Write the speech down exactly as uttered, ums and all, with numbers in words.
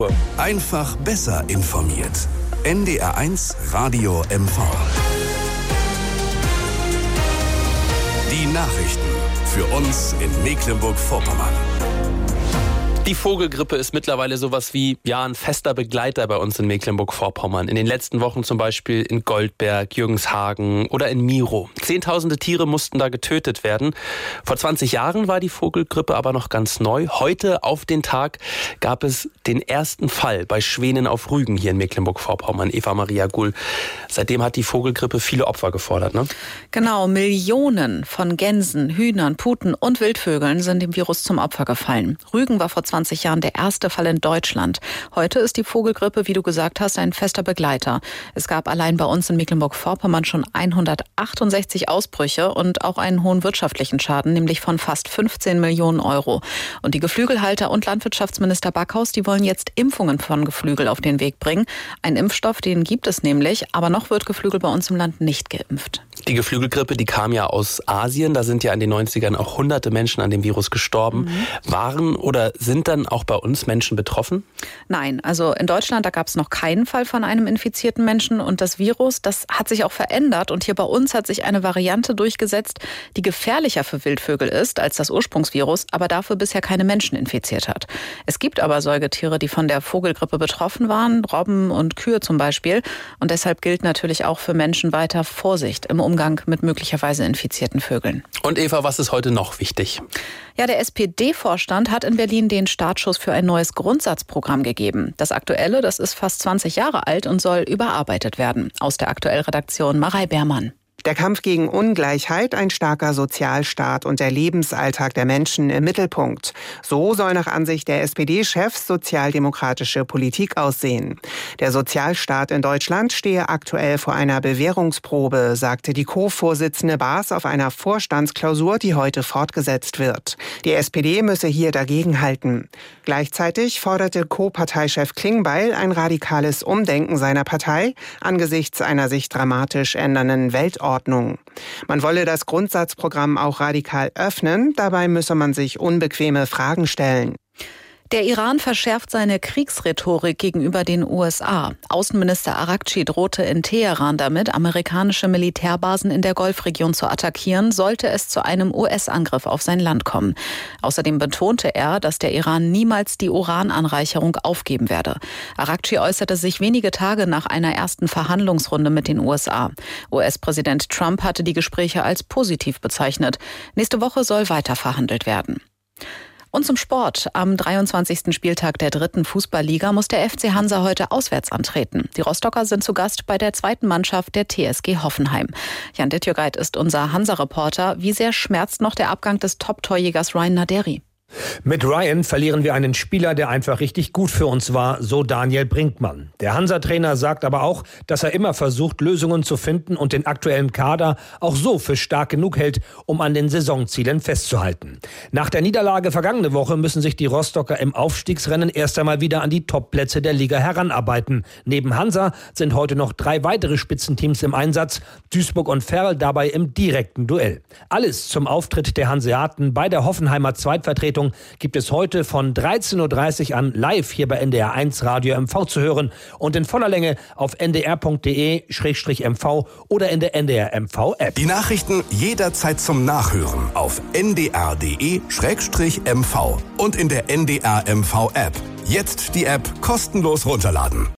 Einfach besser informiert. N D R eins Radio M V. Die Nachrichten für uns in Mecklenburg-Vorpommern. Die Vogelgrippe ist mittlerweile sowas wie ja ein fester Begleiter bei uns in Mecklenburg-Vorpommern. In den letzten Wochen zum Beispiel in Goldberg, Jürgenshagen oder in Miro. Zehntausende Tiere mussten da getötet werden. Vor zwanzig Jahren war die Vogelgrippe aber noch ganz neu. Heute auf den Tag gab es den ersten Fall bei Schwänen auf Rügen hier in Mecklenburg-Vorpommern. Eva Maria Gull. Seitdem hat die Vogelgrippe viele Opfer gefordert, ne? Genau, Millionen von Gänsen, Hühnern, Puten und Wildvögeln sind dem Virus zum Opfer gefallen. Rügen war vor zwanzig Jahren der erste Fall in Deutschland. Heute ist die Vogelgrippe, wie du gesagt hast, ein fester Begleiter. Es gab allein bei uns in Mecklenburg-Vorpommern schon hundertachtundsechzig Ausbrüche und auch einen hohen wirtschaftlichen Schaden, nämlich von fast fünfzehn Millionen Euro. Und die Geflügelhalter und Landwirtschaftsminister Backhaus, die wollen jetzt Impfungen von Geflügel auf den Weg bringen. Ein Impfstoff, den gibt es nämlich, aber noch wird Geflügel bei uns im Land nicht geimpft. Die Geflügelgrippe, die kam ja aus Asien. Da sind ja in den neunzigern auch hunderte Menschen an dem Virus gestorben. Mhm. Waren oder sind dann auch bei uns Menschen betroffen? Nein, also in Deutschland, da gab es noch keinen Fall von einem infizierten Menschen. Und das Virus, das hat sich auch verändert. Und hier bei uns hat sich eine Variante durchgesetzt, die gefährlicher für Wildvögel ist als das Ursprungsvirus, aber dafür bisher keine Menschen infiziert hat. Es gibt aber Säugetiere, die von der Vogelgrippe betroffen waren, Robben und Kühe zum Beispiel. Und deshalb gilt natürlich auch für Menschen weiter Vorsicht im Umgang mit möglicherweise infizierten Vögeln. Und Eva, was ist heute noch wichtig? Ja, der S P D-Vorstand hat in Berlin den Startschuss für ein neues Grundsatzprogramm gegeben. Das aktuelle, das ist fast zwanzig Jahre alt und soll überarbeitet werden. Aus der Aktuell-Redaktion Marei Beermann. Der Kampf gegen Ungleichheit, ein starker Sozialstaat und der Lebensalltag der Menschen im Mittelpunkt. So soll nach Ansicht der S P D-Chefs sozialdemokratische Politik aussehen. Der Sozialstaat in Deutschland stehe aktuell vor einer Bewährungsprobe, sagte die Co-Vorsitzende Baas auf einer Vorstandsklausur, die heute fortgesetzt wird. Die S P D müsse hier dagegenhalten. Gleichzeitig forderte Co-Parteichef Klingbeil ein radikales Umdenken seiner Partei angesichts einer sich dramatisch ändernden Weltordnung. Man wolle das Grundsatzprogramm auch radikal öffnen, dabei müsse man sich unbequeme Fragen stellen. Der Iran verschärft seine Kriegsrhetorik gegenüber den U S A. Außenminister Arakci drohte in Teheran damit, amerikanische Militärbasen in der Golfregion zu attackieren, sollte es zu einem U S-Angriff auf sein Land kommen. Außerdem betonte er, dass der Iran niemals die Urananreicherung aufgeben werde. Arakci äußerte sich wenige Tage nach einer ersten Verhandlungsrunde mit den U S A. U S-Präsident Trump hatte die Gespräche als positiv bezeichnet. Nächste Woche soll weiter verhandelt werden. Und zum Sport. Am dreiundzwanzigsten Spieltag der dritten Fußballliga muss der F C Hansa heute auswärts antreten. Die Rostocker sind zu Gast bei der zweiten Mannschaft der T S G Hoffenheim. Jan Dittjögeit ist unser Hansa-Reporter. Wie sehr schmerzt noch der Abgang des Top-Torjägers Ryan Naderi? Mit Ryan verlieren wir einen Spieler, der einfach richtig gut für uns war, so Daniel Brinkmann. Der Hansa-Trainer sagt aber auch, dass er immer versucht, Lösungen zu finden und den aktuellen Kader auch so für stark genug hält, um an den Saisonzielen festzuhalten. Nach der Niederlage vergangene Woche müssen sich die Rostocker im Aufstiegsrennen erst einmal wieder an die Top-Plätze der Liga heranarbeiten. Neben Hansa sind heute noch drei weitere Spitzenteams im Einsatz, Duisburg und Verl dabei im direkten Duell. Alles zum Auftritt der Hanseaten bei der Hoffenheimer Zweitvertretung gibt es heute von dreizehn Uhr dreißig an live hier bei N D R eins Radio M V zu hören und in voller Länge auf n d r punkt d e slash m v oder in der N D R M V App. Die Nachrichten jederzeit zum Nachhören auf n d r punkt d e slash m v und in der N D R M V App. Jetzt die App kostenlos runterladen.